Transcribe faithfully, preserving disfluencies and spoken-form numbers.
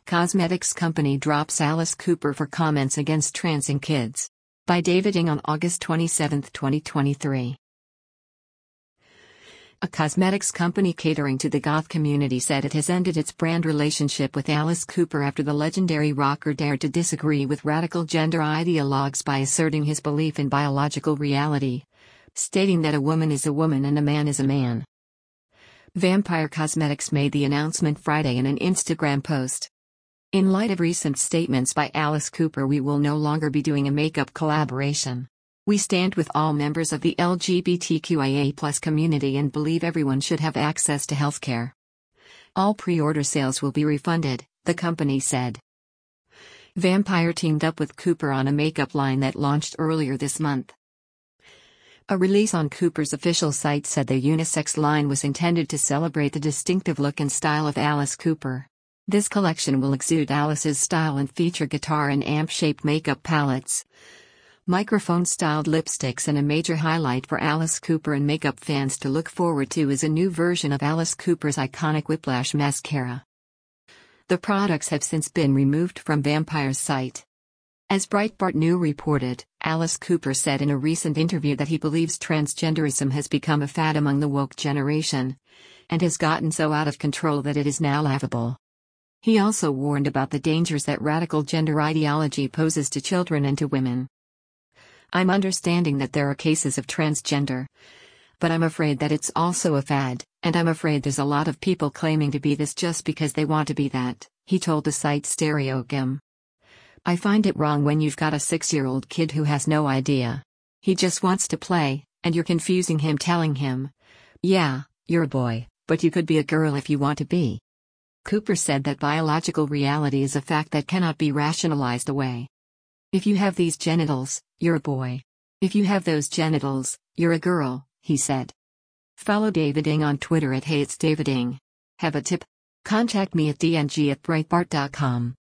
Cosmetics company drops Alice Cooper for comments against transing kids. By David Ng on August twenty-seventh, twenty twenty-three. A cosmetics company catering to the goth community said it has ended its brand relationship with Alice Cooper after the legendary rocker dared to disagree with radical gender ideologues by asserting his belief in biological reality, stating that a woman is a woman and a man is a man. Vampire Cosmetics made the announcement Friday in an Instagram post. In light of recent statements by Alice Cooper, we will no longer be doing a makeup collaboration. We stand with all members of the L G B T Q I A plus community and believe everyone should have access to healthcare. All pre-order sales will be refunded, the company said. Vampire teamed up with Cooper on a makeup line that launched earlier this month. A release on Cooper's official site said the unisex line was intended to celebrate the distinctive look and style of Alice Cooper. This collection will exude Alice's style and feature guitar and amp-shaped makeup palettes, microphone-styled lipsticks, and a major highlight for Alice Cooper and makeup fans to look forward to is a new version of Alice Cooper's iconic Whiplash mascara. The products have since been removed from Vampire's site. As Breitbart News reported, Alice Cooper said in a recent interview that he believes transgenderism has become a fad among the woke generation, and has gotten so out of control that it is now laughable. He also warned about the dangers that radical gender ideology poses to children and to women. I'm understanding that there are cases of transgender, but I'm afraid that it's also a fad, and I'm afraid there's a lot of people claiming to be this just because they want to be that, he told the site Stereogum. I find it wrong when you've got a six-year-old kid who has no idea. He just wants to play, and you're confusing him, telling him, yeah, you're a boy, but you could be a girl if you want to be. Cooper said that biological reality is a fact that cannot be rationalized away. If you have these genitals, you're a boy. If you have those genitals, you're a girl, he said. Follow David Ng on Twitter at Hey It's David Ng. Have a tip? Contact me at d n g at breitbart dot com.